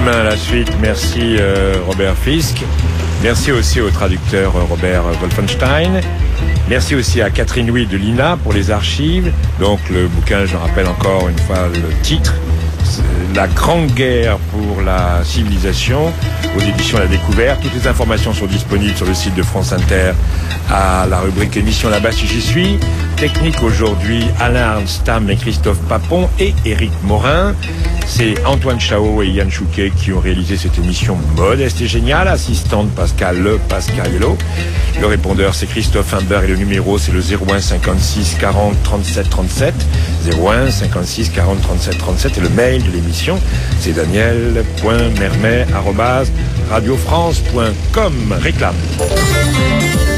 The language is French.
demain la suite. Merci Robert Fisk. Merci aussi au traducteur Robert Wolfenstein. Merci aussi à Catherine Louis de l'INA pour les archives. Donc le bouquin, je rappelle encore une fois le titre, La Grande Guerre pour la civilisation, aux éditions La Découverte. Toutes les informations sont disponibles sur le site de France Inter à la rubrique émission là-bas si j'y suis. Technique aujourd'hui, Alain Arnstam et Christophe Papon et Éric Morin. C'est Antoine Chao et Yann Chouquet qui ont réalisé cette émission modeste et géniale. Assistante Pascaliello. Le répondeur c'est Christophe Imbert et le numéro c'est le 01 56 40 37 37. 01 56 40 37 37 et le mail de l'émission c'est daniel.mermet@radiofrance.com. Réclame.